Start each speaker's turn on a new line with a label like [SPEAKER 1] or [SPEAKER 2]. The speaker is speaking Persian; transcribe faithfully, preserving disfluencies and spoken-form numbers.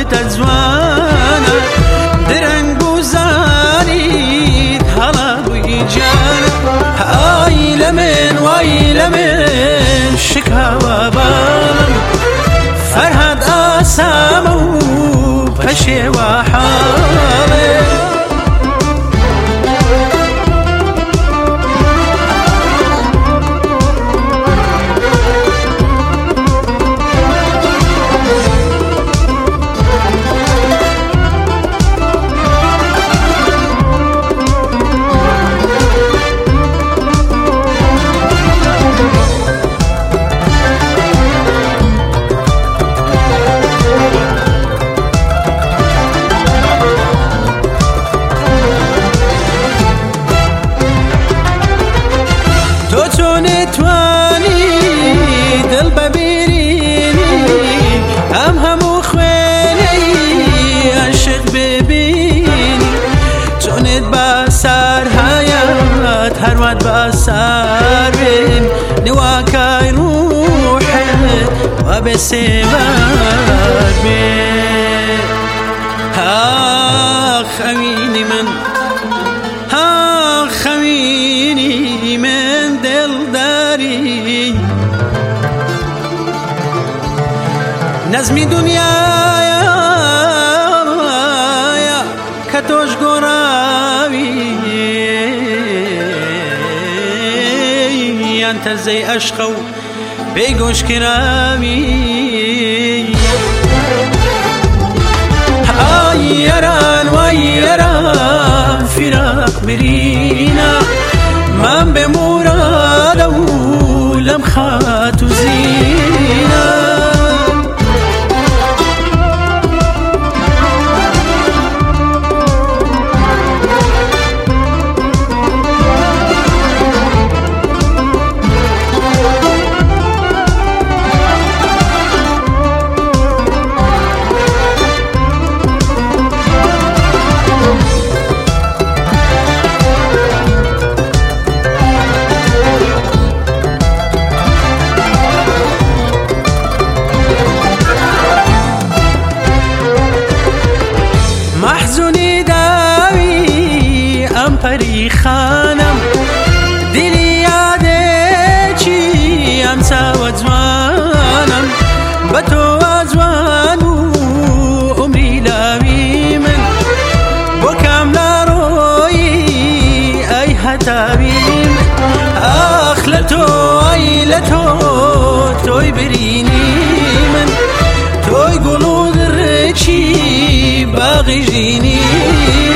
[SPEAKER 1] هاتە جوانە درەنگ و زانیت هەڵا بووی جانە ئای لە من وای لە من شکاوە باڵم فەرهاد ئاسامە و پەشێوە حاڵێ هەروات بەسار بێن نواکای ڕوحت وا بێ سێبار بێ ها خەوینی من ها خەوینی من دڵداری نەزمی دونیایە کە تۆش گۆڕاوی تەزەی عەشقە و پێی گۆشکراوی ئای یاران وای یاران فیراق برینە مام بێ مورادە و لەم خات و زینە محزونی داوی ئەم پەری خانم دلی یادێکی ئەم چاوە جوانم بە تۆوە جوان و عومری لاوی من بۆ کام ناڕۆیی ئەی هەتاوی من ئاخ لە تۆ ئەی لە تۆ تۆی برینی من تۆی گوڵ و دڕێکی باغی ژینی